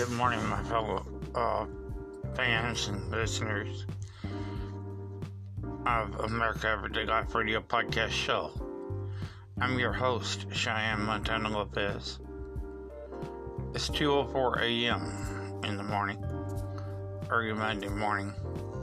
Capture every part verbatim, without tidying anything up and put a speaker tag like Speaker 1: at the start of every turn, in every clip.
Speaker 1: Good morning, my fellow uh, fans and listeners of America Everyday Life Radio Podcast Show. I'm your host, Cheyenne Montana Lopez. It's two oh four a.m. in the morning, early Monday morning.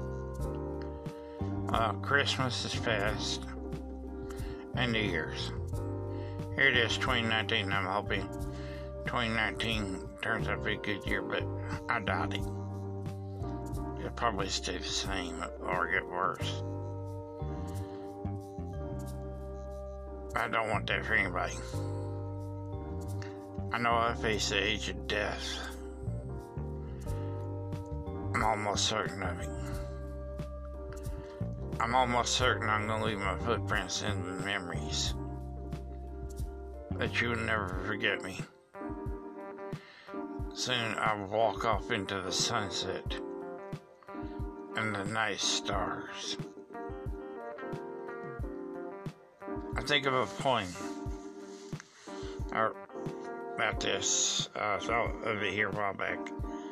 Speaker 1: Uh, Christmas is past, and New Year's. Here it is, twenty nineteen. I'm hoping twenty nineteen turns out to be a good year, but I doubt it. It'll probably stay the same or get worse. I don't want that for anybody. I know I face the age of death. I'm almost certain of it. I'm almost certain I'm going to leave my footprints in the memories. That you will never forget me. Soon I will walk off into the sunset and the night stars. I think of a poem about this. Uh, I saw of it here a while back.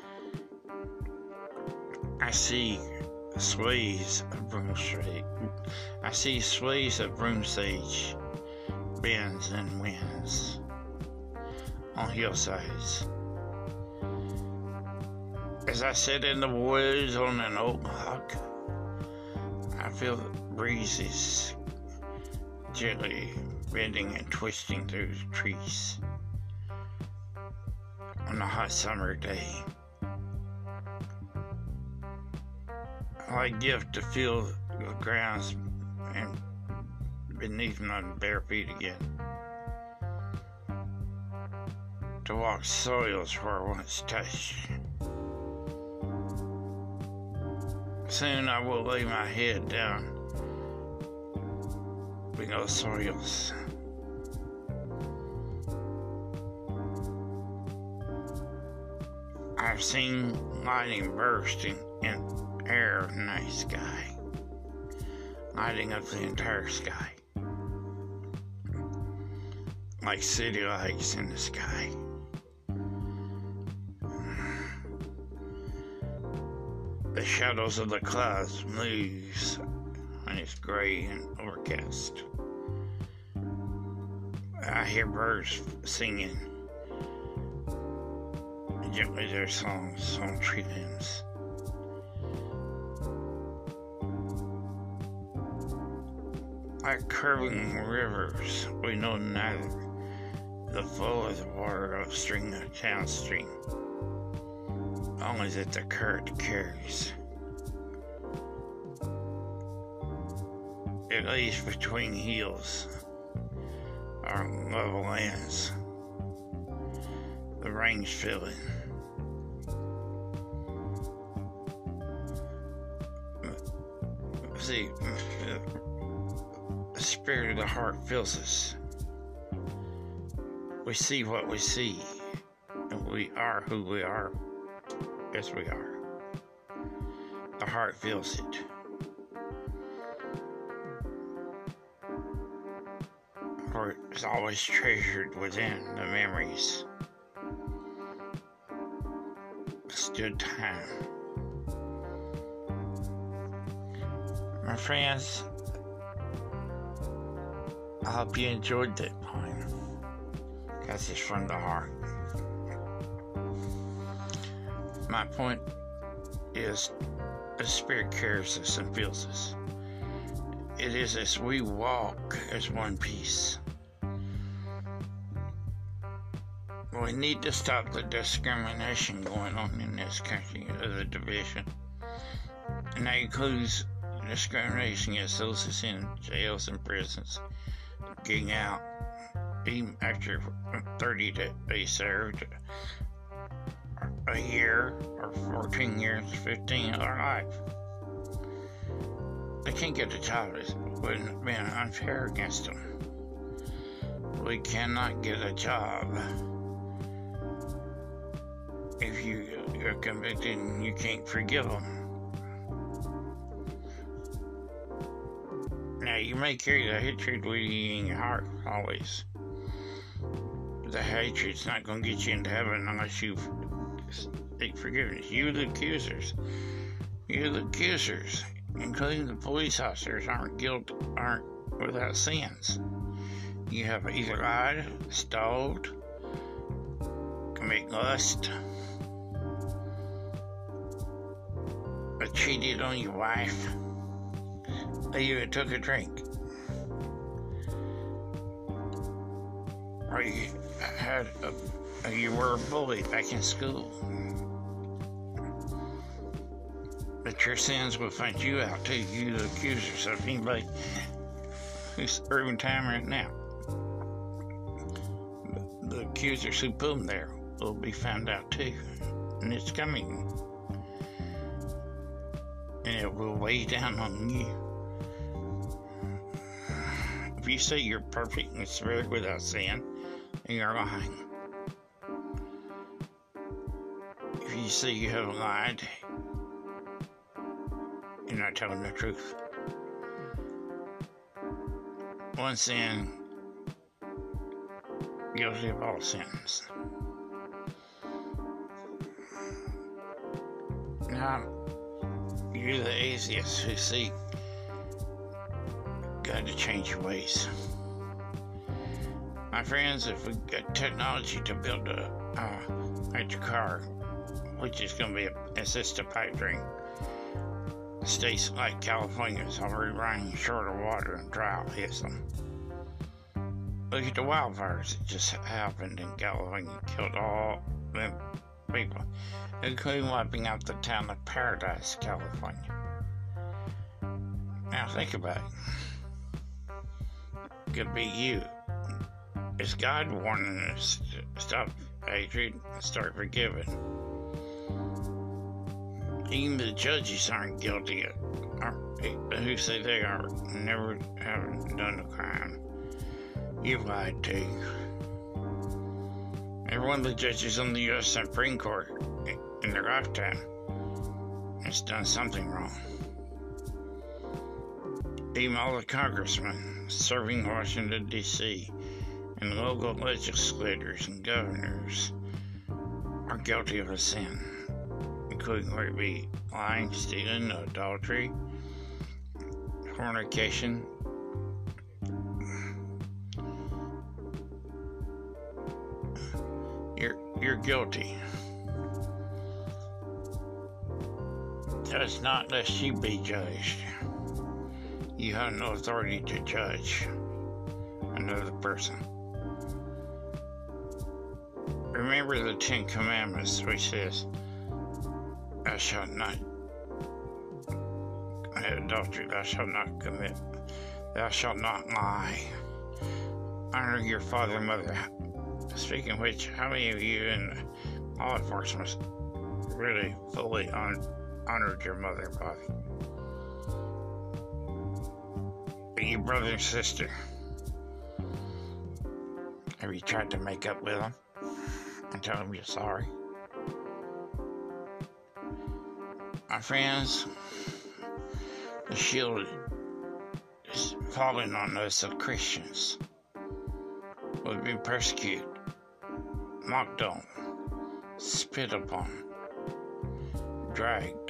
Speaker 1: I see sways of broom sage. I see sways of broom sage, bends and winds on hillsides. As I sit in the woods on an oak log, I feel the breezes gently bending and twisting through the trees on a hot summer day. I give to feel the grounds and beneath my bare feet again, to walk soils where I once touched. Soon I will lay my head down below soils. I've seen lightning bursting in air of the night sky, lighting up the entire sky, like city lights in the sky. The shadows of the clouds moves when it's gray and overcast. I hear birds singing gently their songs on tree limbs. Like curving rivers, we know neither the flow of the water upstream or downstream, only that the current carries. It lays between hills or level lands, the rains filling. See, the spirit of the heart fills us. We see what we see, and we are who we are. Yes, we are. The heart feels it. For it's always treasured within the memories. It's good time. My friends, I hope you enjoyed that poem, because it's from the heart. My point is, the Spirit carries us and fills us. It is as we walk as one piece. We need to stop the discrimination going on in this country, the division. And that includes discrimination against those that's in jails and prisons, getting out even after thirty days served, a year, or fourteen years, fifteen, or life. They can't get a job. It's been unfair against them. We cannot get a job if you are convicted and you can't forgive them. Now, you may carry the hatred with you in your heart always. The hatred's not going to get you into heaven unless you seek forgiveness. You, the accusers, you, the accusers, including the police officers, aren't guilty, aren't without sins. You have either lied, stole, commit lust, or cheated on your wife, or you took a drink, or you had a, or you were a bully back in school. But your sins will find you out too, you the accusers. So if anybody who's serving time right now, the accusers who put them there will be found out too. And it's coming. And it will weigh down on you. If you say you're perfect and spirit without sin, then you're lying. If you say you haven't lied, you're not telling the truth. One sin, guilty of all sins. Now, you're the atheists who seek God to change your ways. My friends, if we got technology to build a uh, electric car, which is going to be a assisted pipe dream, states like California is already running short of water and drought hits them. Look at the wildfires that just happened in California, killed all them people, including wiping out the town of Paradise, California. Now think about it. It could be you. Is God warning us to stop hatred and start forgiving? Even the judges aren't guilty, aren't, who say they are never haven't done a crime. You've lied too. Every one of the judges on the U S Supreme Court in their lifetime has done something wrong. Even all the congressmen serving Washington, D C and local legislators and governors are guilty of a sin, including whether it be lying, stealing, adultery, fornication, you're you're guilty. Judge not lest you be judged. You have no authority to judge another person. Remember the Ten Commandments, which says, thou shalt not commit adultery, thou shalt not commit, thou shalt not lie. Honor your father and mother. Speaking of which, how many of you in law enforcement really fully on, honored your mother and father? Your brother and sister, have you tried to make up with them and tell them you're sorry? My friends, the shield is falling on us as Christians. We've been persecuted, mocked on, spit upon, dragged.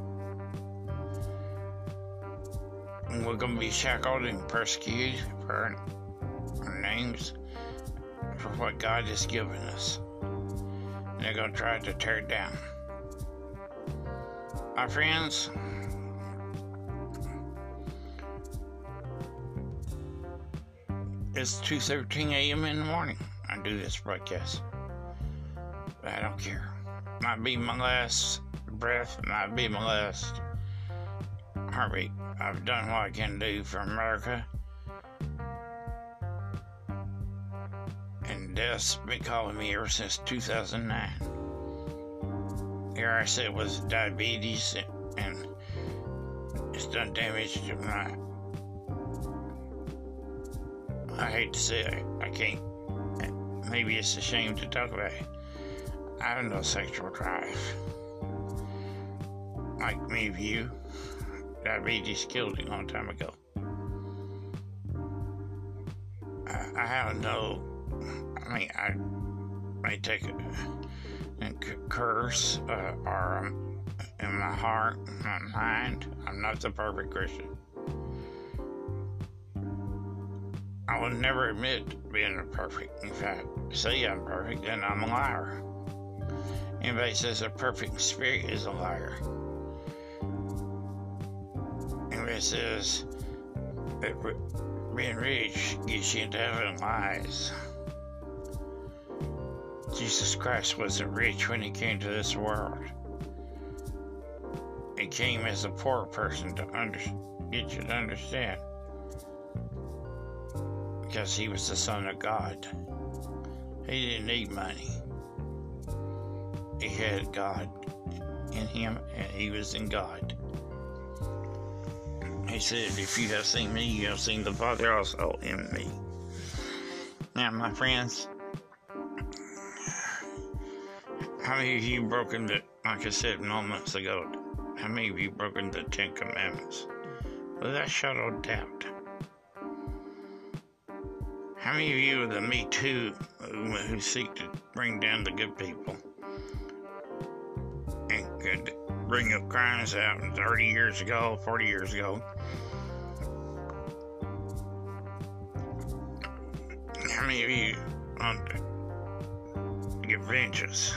Speaker 1: And we're going to be shackled and persecuted for our, our names, for what God has given us. And they're going to try to tear it down. My friends, it's two thirteen a.m. in the morning. I do this broadcast. But I don't care. Might be my last breath, might be my last heartbeat. I've done what I can do for America. And death's been calling me ever since two thousand nine. Here I said it was diabetes, and it's done damage to my... I hate to say it, I can't. Maybe it's a shame to talk about it. I have no sexual drive. Like many of you, diabetes killed me a long time ago. I, I have no... I mean, I may take a and c- curse uh, are um, in my heart, my mind. I'm not the perfect Christian. I will never admit being perfect. In fact, say I'm perfect, then I'm a liar. Anybody says a perfect spirit is a liar. Anybody says that being rich gets you into heaven lies. Jesus Christ wasn't rich when he came to this world. He came as a poor person to under, get you to understand. Because he was the Son of God. He didn't need money. He had God in him, and he was in God. He said, if you have seen me, you have seen the Father also in me. Now, my friends, how many of you broken the, like I said moments ago, how many of you broken the Ten Commandments? Without shadow of doubt. How many of you are the Me Too movement who seek to bring down the good people and could bring up crimes out thirty years ago, forty years ago? How many of you want to get vengeance?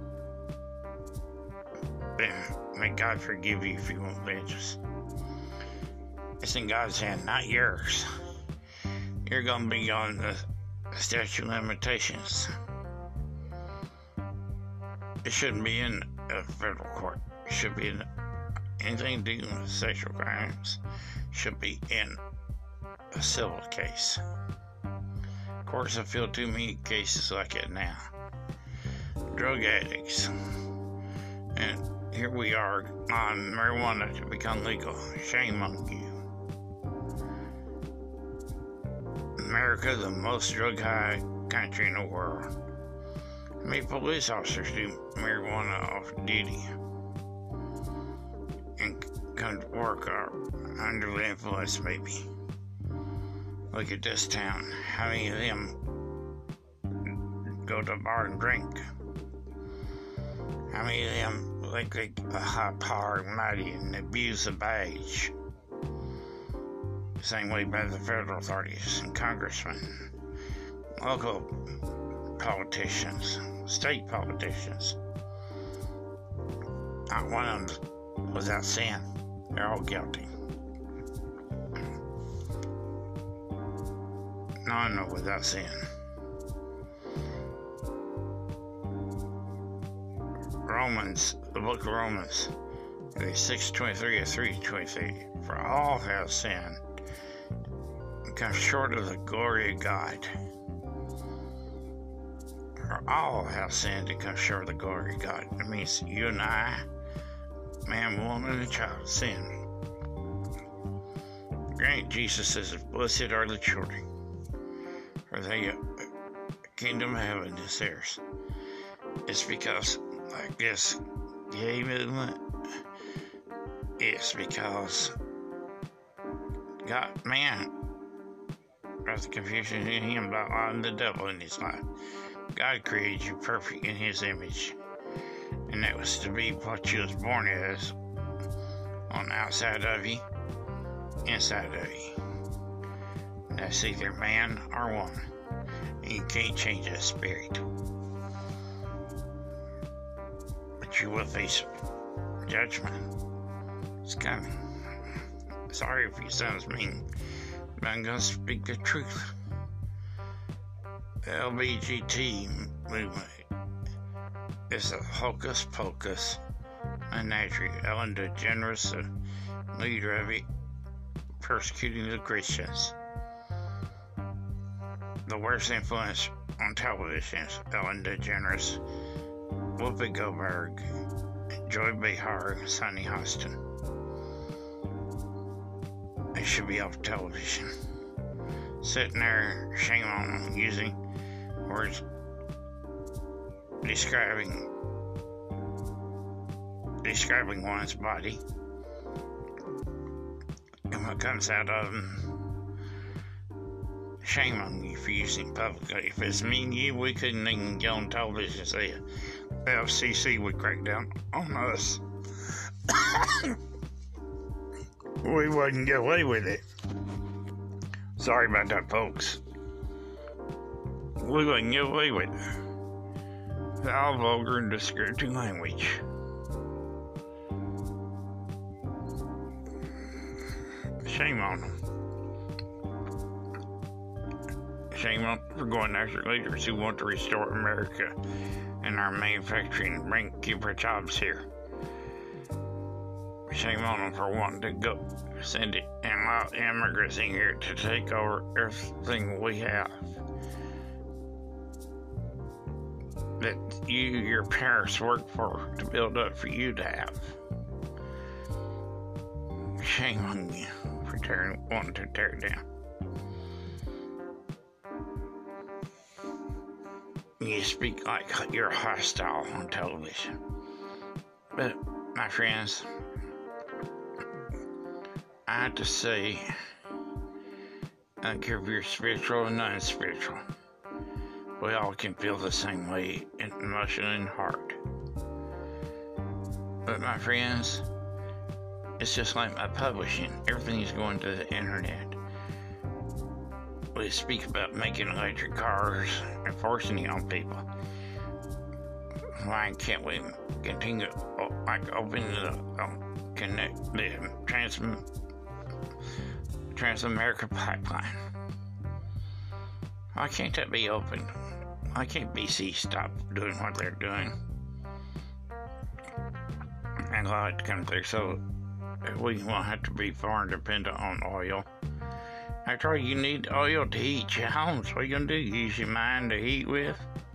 Speaker 1: Then may God forgive you if you want vengeance. It's in God's hand, not yours. You're going to be on the statute of limitations. It shouldn't be in a federal court. It should be in anything dealing with sexual crimes. Should be in a civil case. Of course, I feel too many cases like it now. Drug addicts. And here we are on marijuana to become legal. Shame on you. America, the most drug-high country in the world. How many police officers do marijuana off duty and come to work or under the influence, maybe? Look at this town. How many of them go to a bar and drink? How many of them think they are high power and mighty and abuse the badge? Same way by the federal authorities and congressmen, local politicians, state politicians. Not one of them without sin. They're all guilty. None are without sin. Romans, the book of Romans, six twenty-three or three twenty-three. For all have sinned, come short of the glory of God. For all have sinned and come short of the glory of God. It means you and I, man, woman, and child, sin. Granted, Jesus says, blessed are the children, for they, the kingdom of heaven is theirs. It's because, like this gay movement, it's because God, man, got the confusion in him about allowing the devil in his life. God created you perfect in his image, and that was to be what you was born as, on the outside of you, inside of you. That's either man or woman, and you can't change that spirit. But you will face judgment. It's coming. Sorry if it sounds mean, but I'm gonna speak the truth. The L B G T movement is a hocus pocus menagerie. Ellen DeGeneres, the leader of it, persecuting the Christians. The worst influence on television is Ellen DeGeneres, Whoopi Goldberg, Joy Behar, and Sunny Hostin. They should be off television. Sitting there, shame on them, using words describing describing one's body, and what comes out of them, shame on you for using publicly. If it's me and you, we couldn't even get on television and say it. F C C would crack down on us, we wouldn't get away with it. Sorry about that, folks. We wouldn't get away with it. Foul, vulgar, and discouraging language. Shame on them. Shame on them for going after leaders who want to restore America and our manufacturing and bring keep our jobs here. Shame on them for wanting to go send it and allow immigrants in here to take over everything we have that you, your parents worked for to build up for you to have. Shame on you for tearing, wanting to tear it down. You speak like you're hostile on television. But, my friends, I have to say, I don't care if you're spiritual or non-spiritual, we all can feel the same way in emotion and heart. But my friends, it's just like my publishing. Everything is going to the internet. We speak about making electric cars and forcing it on people. Why can't we continue, like, open the, um, connect the Trans, Trans-America pipeline? Why can't that be open? Why can't B C stop doing what they're doing and allow it to come through so we won't have to be foreign dependent on oil? After all, you need oil to heat your homes. What are you going to do? Use your mind to heat with?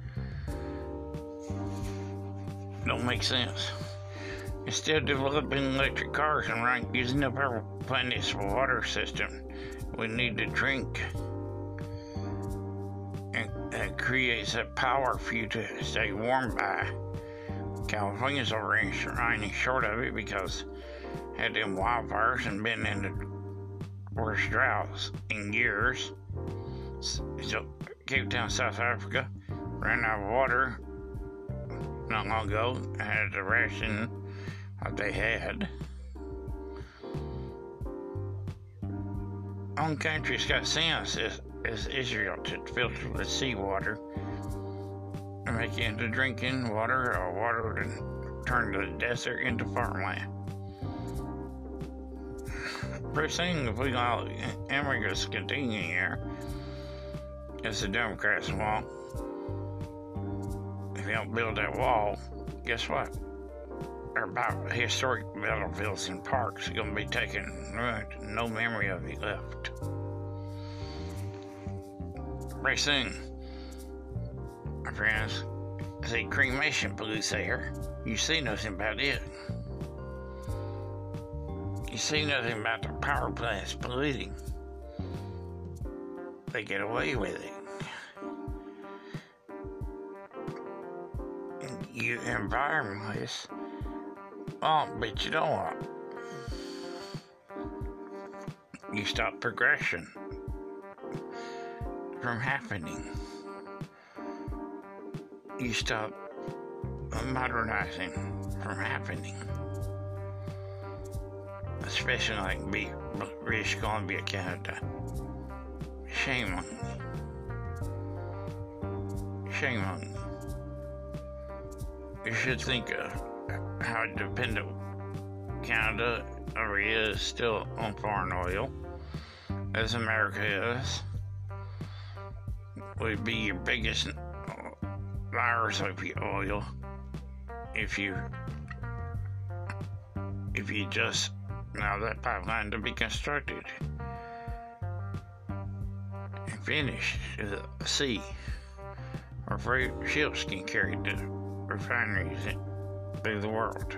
Speaker 1: Don't make sense. Instead of developing electric cars and right, using up our planet's water system, we need to drink. And that creates that power for you to stay warm by. California's already running short of it because had them wildfires and been in the worst droughts in years. So, Cape Town, South Africa, ran out of water not long ago, had to ration what they had. One country's got sense is, is Israel to filter the seawater and make it into drinking water or water to turn the desert into farmland. First thing, if we allow immigrants continue here, as the Democrats want, if you don't build that wall, guess what? Our about historic battlefields and parks are going to be taken and ruined. No memory of it left. First thing, my friends, the cremation pollutes air. You see nothing about it. You see nothing about the power plants polluting. They get away with it. You environmentalists, oh, but you don't want. You stop progression from happening. You stop modernizing from happening. Especially like British Columbia, Canada. Shame on you. Shame on you. You should think of how dependent Canada already is still on foreign oil, as America is. Would be your biggest virus of your oil if you if you just allow that pipeline to be constructed and finished to the sea, or freight ships can carry to refineries through the world.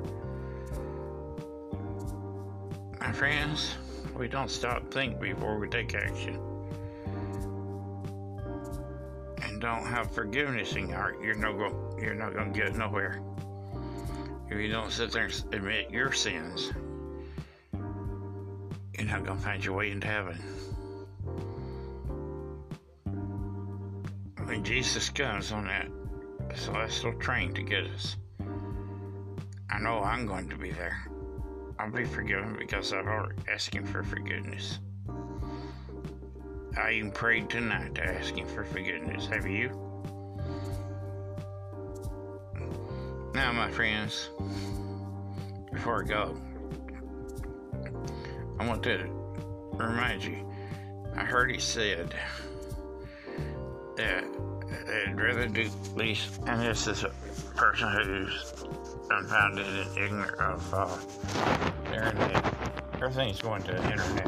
Speaker 1: My friends, we don't stop think before we take action. And don't have forgiveness in your heart, you're not go you're not gonna get nowhere. If you don't sit there and admit your sins, you're not gonna find your way into heaven. When Jesus comes on that celestial train to get us. I know I'm going to be there. I'll be forgiven because I've already asked him for forgiveness. I even prayed tonight to ask him for forgiveness. Have you? Now, my friends, before I go, I want to remind you, I heard he said that they'd rather do least, and this is a person who's unfounded and ignorant of uh, the internet. Everything's going to the internet.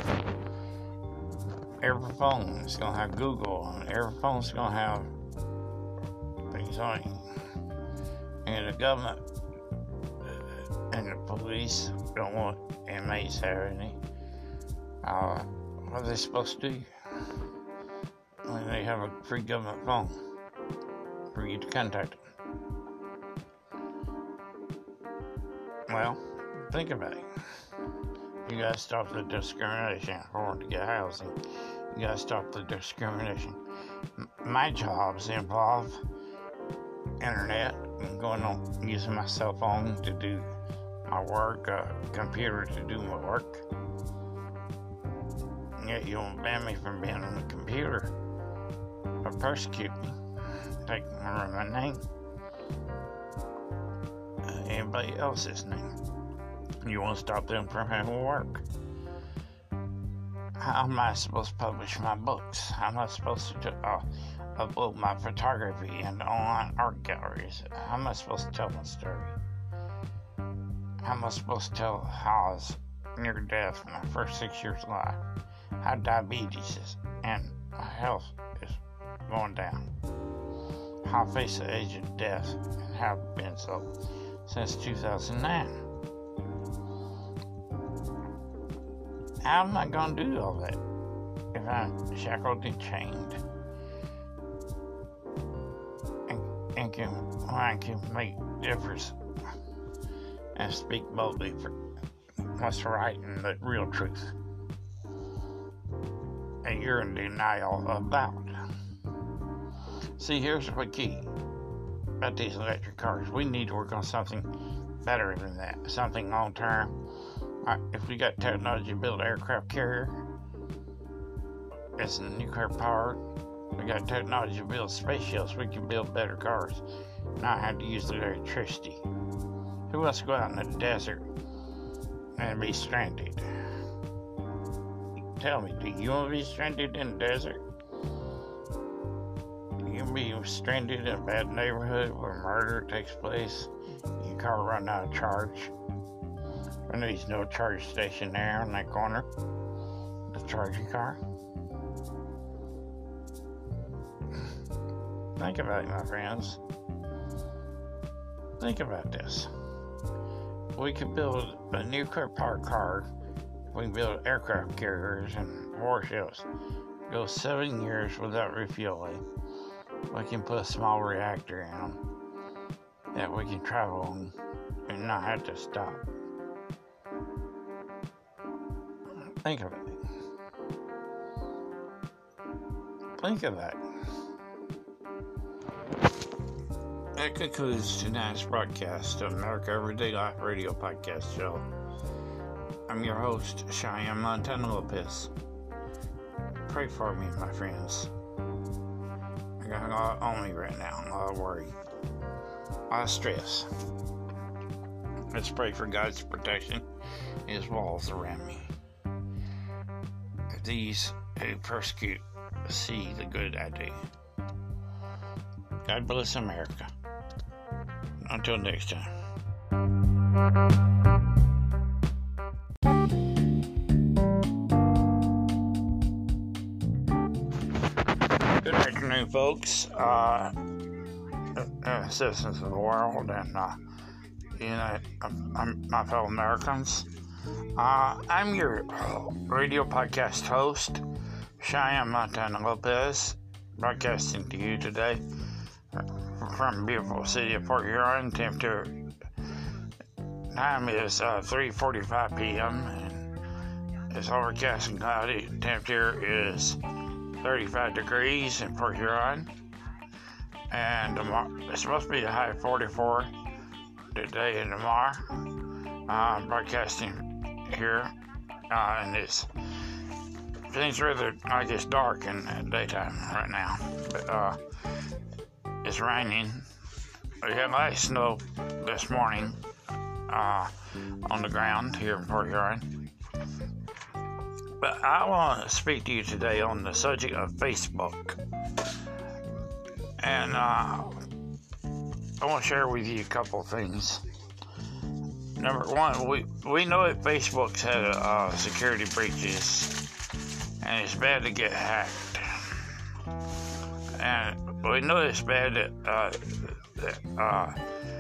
Speaker 1: Every phone is going to have Google on it. Every phone's going to have things on it. And the government and the police don't want inmates having any. Uh, what are they supposed to do when they have a free government phone for you to contact them? Well, think about it. You gotta stop the discrimination for to get housing. You gotta stop the discrimination. M- my jobs involve internet and going on using my cell phone to do my work, a computer to do my work. Yet you won't ban me from being on the computer or persecute me, take my name, uh, anybody else's name. You won't stop them from having work. How am I supposed to publish my books? How am I supposed to uh, upload my photography into online art galleries? How am I supposed to tell my story? How am I supposed to tell how I was near death in my first six years of life? How diabetes is and my health is going down? How I face the age of death and have been so since two thousand nine. How am I going to do all that if I'm shackled and chained and, and can, I can make difference and speak boldly for what's right and the real truth and you're in denial about? See, here's the key about these electric cars. We need to work on something better than that, something long term. Uh, if we got technology to build an aircraft carrier, it's nuclear powered. We got technology to build space ships. We can build better cars, not have to use the electricity. Who wants to go out in the desert and be stranded? Tell me, do you want to be stranded in the desert? You can be stranded in a bad neighborhood where murder takes place. Your car run out of charge. And there's no charge station there on that corner to charge your car. Think about it, my friends. Think about this. We could build a nuclear powered car. We can build aircraft carriers and warships. Go seven years without refueling. We can put a small reactor in them that we can travel on and not have to stop. Think of it. Think of that. That concludes tonight's broadcast of America Everyday Life Radio Podcast Show. I'm your host, Cheyenne Montana Lopez. Pray for me, my friends. I got a lot on me right now, a lot of worry, a lot of stress. Let's pray for God's protection and His walls around me. These who persecute see the good I do. God bless America. Until next time. Good afternoon, folks. Uh, uh, citizens of the world and uh, you know, um, my fellow Americans. Uh, I'm your radio podcast host, Cheyenne Montana Lopez, broadcasting to you today from the beautiful city of Port Huron. Temperature time is uh, three forty-five p.m. and it's overcast and cloudy. Temperature is thirty-five degrees in Port Huron. and tomorrow, it's supposed to be a high of forty-four today and tomorrow. Uh, broadcasting here, uh, and it's things rather like it's dark in the daytime right now, but uh, it's raining. We had light snow this morning uh, on the ground here in Port Huron. But I want to speak to you today on the subject of Facebook. And uh, I want to share with you a couple of things. Number one, we, we know that Facebook's had uh, security breaches, and it's bad to get hacked. And we know it's bad that, uh, that, uh,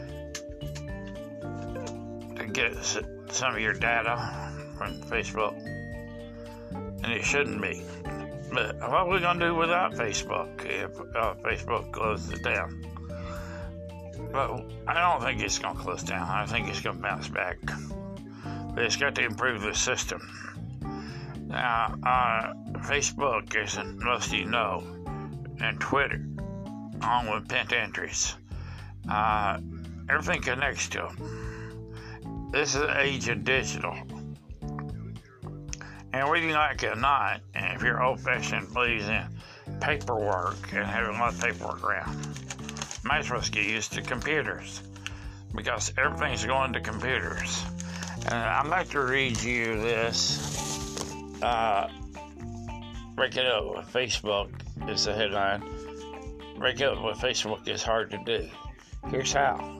Speaker 1: to get some of your data from Facebook. And it shouldn't be. But what are we going to do without Facebook if uh, Facebook closes it down? But I don't think it's going to close down. I think it's going to bounce back. But it's got to improve the system. Now, uh, Facebook, as most of you know, and Twitter, along with Pent Entries, uh, everything connects to them. This is the age of digital. And whether you like it or not, and if you're old-fashioned, believes in paperwork and having a lot of paperwork around, might as well get used to computers, because everything's going to computers. And I'd like to read you this. Uh, break it up with Facebook is the headline. Break it up with Facebook is hard to do. Here's how.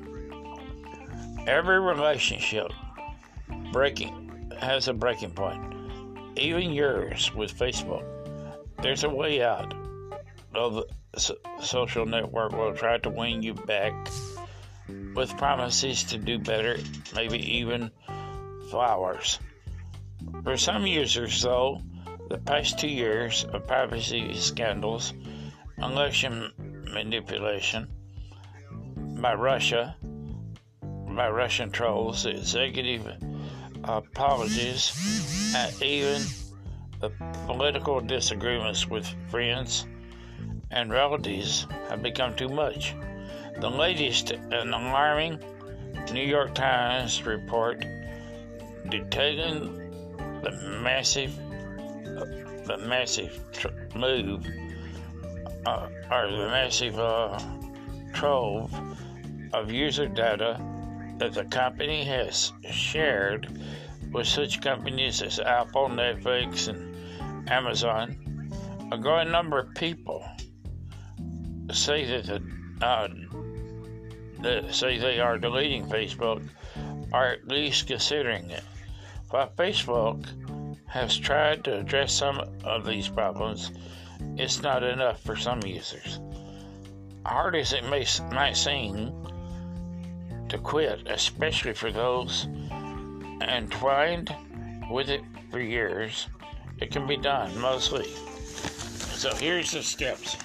Speaker 1: Every relationship breaking has a breaking point. Even yours with Facebook. There's a way out of the so- social network will try to win you back with promises to do better, maybe even flowers. For some users, though, the past two years of privacy scandals, election manipulation by Russia, by Russian trolls, executive apologies, and even the political disagreements with friends and relatives have become too much. The latest and alarming New York Times report detailing the massive, the massive tr- move, uh, or the massive uh, trove of user data that the company has shared with such companies as Apple, Netflix, and Amazon. A growing number of people say that the, uh, that say they are deleting Facebook, or at least considering it. While Facebook has tried to address some of these problems, it's not enough for some users. Hard as it may might seem to quit, especially for those entwined with it for years, it can be done mostly. So here's the steps.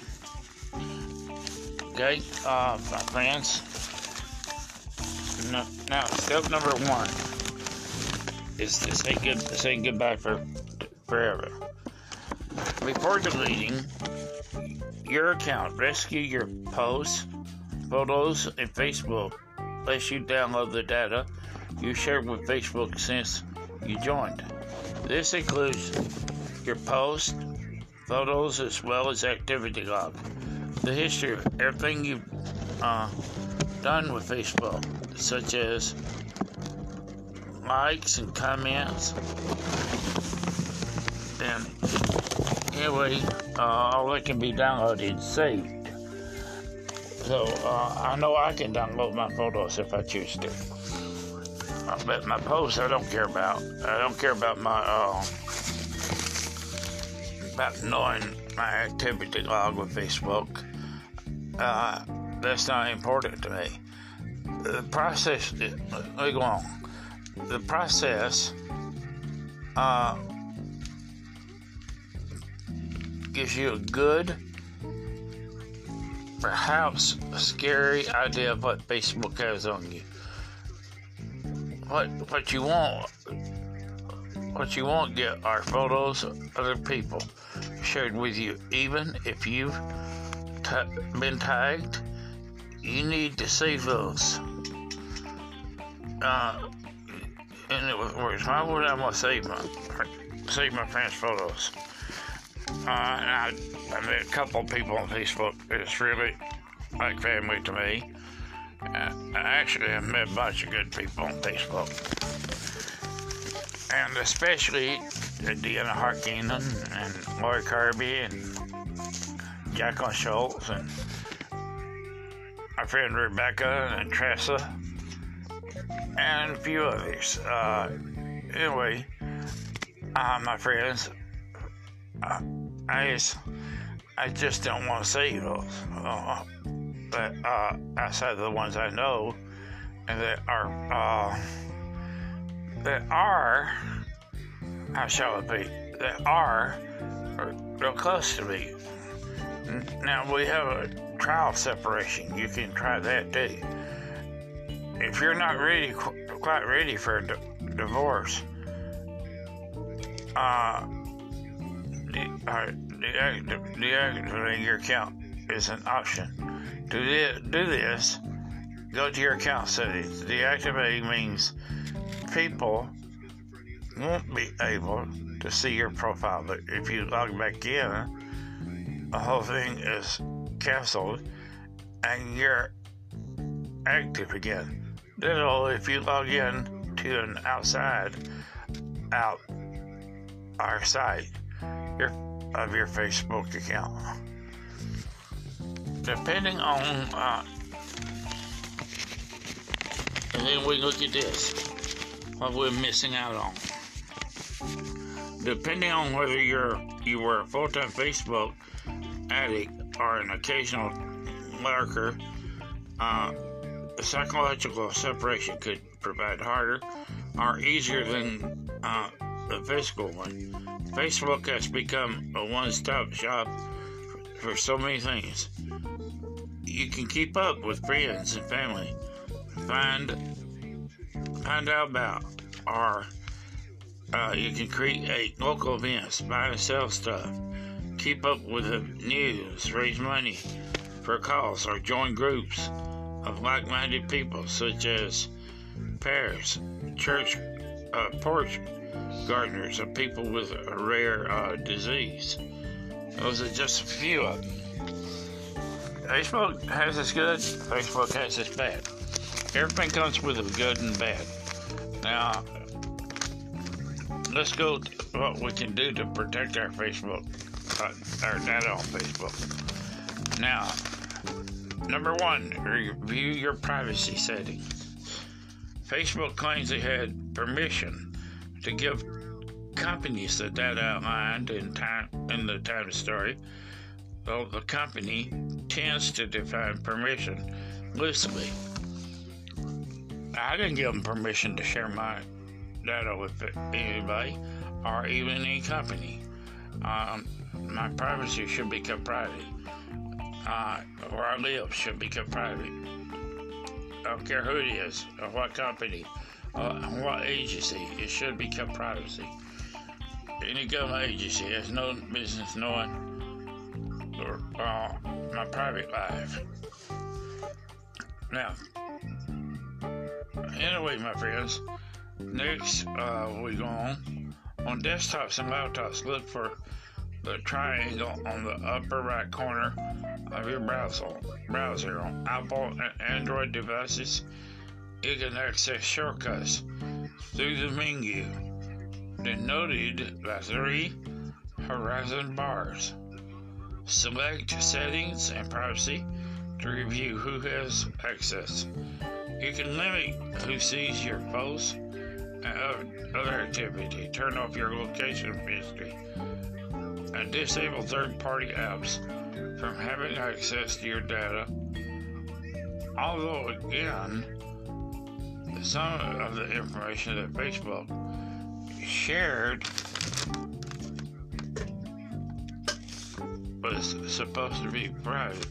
Speaker 1: Okay, uh, my friends. No, now, step number one is to say good, say goodbye for forever. Before deleting your account, rescue your posts, photos, and Facebook. Unless you download the data you shared with Facebook since you joined. This includes your posts, photos, as well as activity log. The history of everything you've uh, done with Facebook, such as likes and comments. And anyway, uh, all that can be downloaded and saved. So, uh, I know I can download my photos if I choose to. Uh, but my posts I don't care about. I don't care about my, uh, about knowing my activity log with Facebook. Uh, that's not important to me. The process, let me go on. The process, uh, gives you a good, perhaps a scary idea of what Facebook has on you. What what you won't what you won't get are photos of other people shared with you, even if you've t- been tagged you need to save those. Uh, in other words, why would I want to save my save my friends' photos? Uh, I, I met a couple of people on Facebook. It's really like family to me. Uh, I actually have met a bunch of good people on Facebook, and especially Deanna Harkinen and Lori Kirby and Jacqueline Schultz and my friend Rebecca and Tressa and a few others. Uh, anyway, uh, my friends, uh, I just, I just don't want to say those. Uh, but uh, outside of the ones I know, and that are uh, that are, how shall it be? That are real close to me. Now we have a trial separation. You can try that too. If you're not ready, quite ready for a d- divorce, uh, de- uh, de- deactivating your account is an option. To de- do this, go to your account settings. Deactivating means people won't be able to see your profile, but if you log back in, the whole thing is canceled and you're active again. Ditto if you log in to an outside out our site your, of your Facebook account. Depending on uh, and then we look at this, what we're missing out on. Depending on whether you're you were a full-time Facebook addict or an occasional lurker, uh, the psychological separation could provide harder or easier than uh, the physical one. Facebook has become a one-stop shop for, for so many things. You can keep up with friends and family, find find out about, or uh, you can create local events, buy and sell stuff, keep up with the news, raise money for a cause, or join groups of like-minded people such as pairs, church, uh, porch gardeners, and people with a rare uh, disease. Those are just a few of them. Facebook has its good, Facebook has its bad. Everything comes with a good and bad. Now, let's go to what we can do to protect our Facebook, uh, our data on Facebook. Now, number one, review your privacy settings. Facebook claims they had permission to give companies the data outlined in time in the time story. Well, the company tends to define permission loosely. I didn't give them permission to share my data with anybody or even any company. Um, my privacy should be kept private. Uh, where I live should be kept private. I don't care who it is or what company or what agency. It should be kept privacy. Any government agency has no business knowing or, uh, my private life. Now, anyway, my friends, next uh, we go on. On desktops and laptops, look for the triangle on the upper right corner of your browser. Browser on Apple and Android devices, you can access shortcuts through the menu, denoted by three horizon bars. Select Settings and Privacy to review who has access. You can limit who sees your posts and other activity. Turn off your location history and disable third-party apps from having access to your data. Although, again, some of the information that Facebook shared was supposed to be private.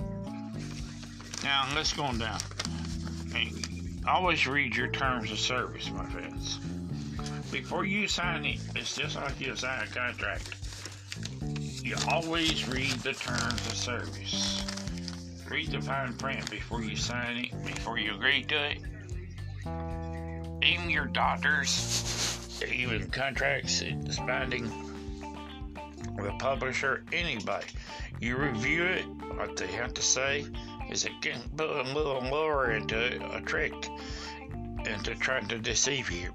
Speaker 1: Now, let's go on down. And always read your terms of service, my friends. Before you sign it, it's just like you sign a contract. You always read the terms of service. read the fine print before you sign it, before you agree to it. Even your doctors, even contracts, it's binding. The publisher, anybody. You review it, what they have to say is it can put a little lower into it, a trick, into trying to deceive you.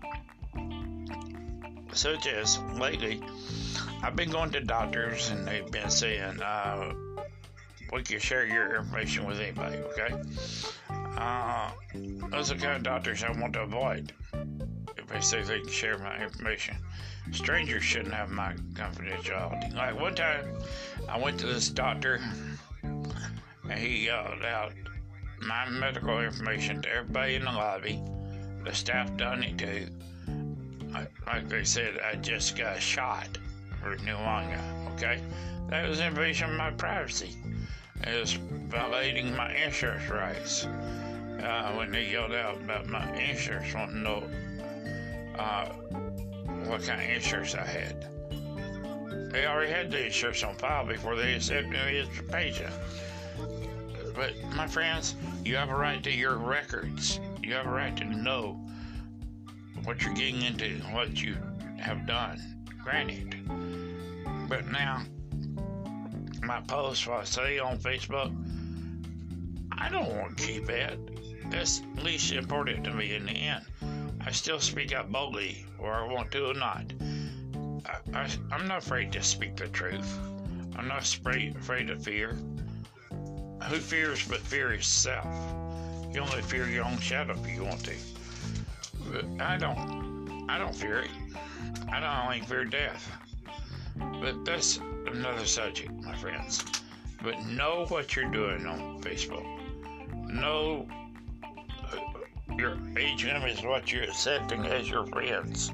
Speaker 1: Such as, lately, I've been going to doctors and they've been saying, uh, we can share your information with anybody, okay? Uh, those are the kind of doctors I want to avoid. If they say they can share my information. Strangers shouldn't have my confidentiality. Like one time, I went to this doctor, and he yelled out my medical information to everybody in the lobby. The staff done it too. Like, like they said, I just got shot for pneumonia, okay? That was invasion of my privacy. It was violating my insurance rights. Uh, when they yelled out about my insurance, wanting to know uh, what kind of insurance I had. They already had the insurance on file before they accepted me as a patient. But, my friends, you have a right to your records. You have a right to know what you're getting into, what you have done. Granted. But now, my posts, what I say on Facebook, I don't want to keep that. That's least important to me in the end. I still speak out boldly, or I want to or not. I, I, I'm not afraid to speak the truth. I'm not afraid, afraid of fear. Who fears but fear yourself? You only fear your own shadow if you want to. But I don't. I don't fear it. I don't only fear death. But that's another subject, my friends. But know what you're doing on Facebook. Know your age limit is what you're accepting as your friends.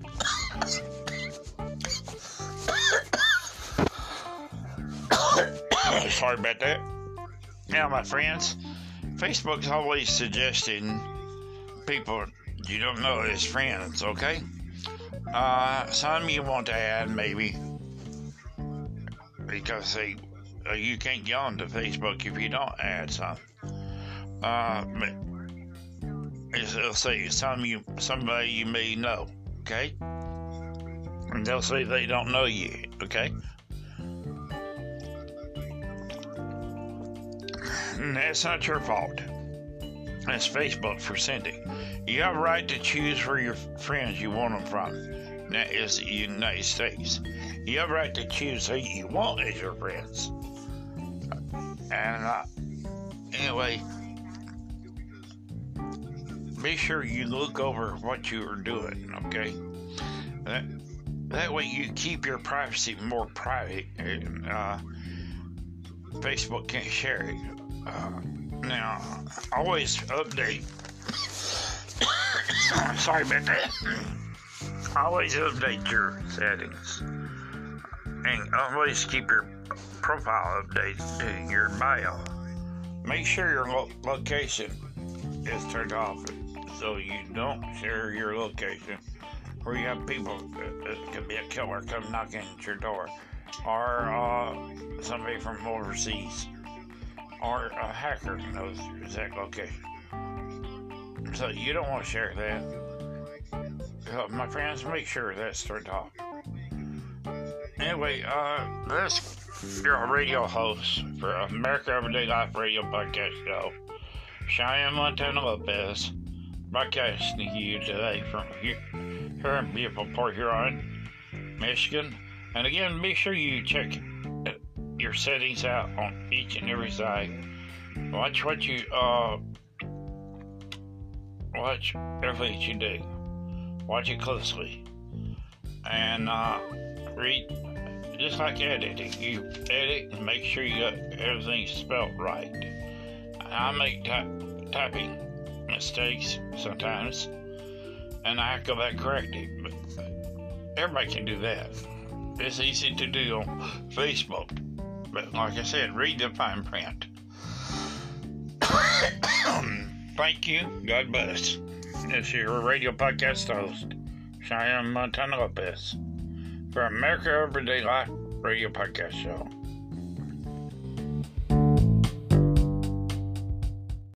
Speaker 1: Sorry about that. Now, my friends, Facebook's always suggesting people you don't know as friends, okay? Uh, some you want to add, maybe, because they, uh, you can't get onto Facebook if you don't add some. Uh, but it'll say some you, somebody you may know, okay? And they'll say they don't know you, okay? And that's not your fault. That's Facebook for sending. You have a right to choose where your friends you want them from. And that is the United States. You have a right to choose who you want as your friends. And uh, anyway, be sure you look over what you are doing, okay? That, that way you keep your privacy more private. And, uh, Facebook can't share it. Uh, now, always update. Sorry about that. Always update your settings. And always keep your profile updated to your bio. Make sure your lo- location is turned off so you don't share your location where you have people. It could be a killer come knocking at your door, or uh, somebody from overseas, or a hacker knows your exact location. So you don't want to share that. So my friends, make sure that's turned off. Anyway, uh, this your radio host for America Everyday Life Radio Podcast Show, Cheyenne Montana Lopez, broadcasting to you today from here, here in beautiful Port Huron, Michigan. And again, be sure you check your settings out on each and every side. Watch what you, uh, watch everything you do. Watch it closely. And, uh, read, just like editing. You edit and make sure you got everything spelled right. I make ty- typing mistakes sometimes, and I have to go back and correct it. But everybody can do that. It's easy to do on Facebook. But like I said, read the fine print. Thank you. God bless. This is your radio podcast host, Cheyenne Montana Lopez, for America Everyday Life Radio Podcast Show.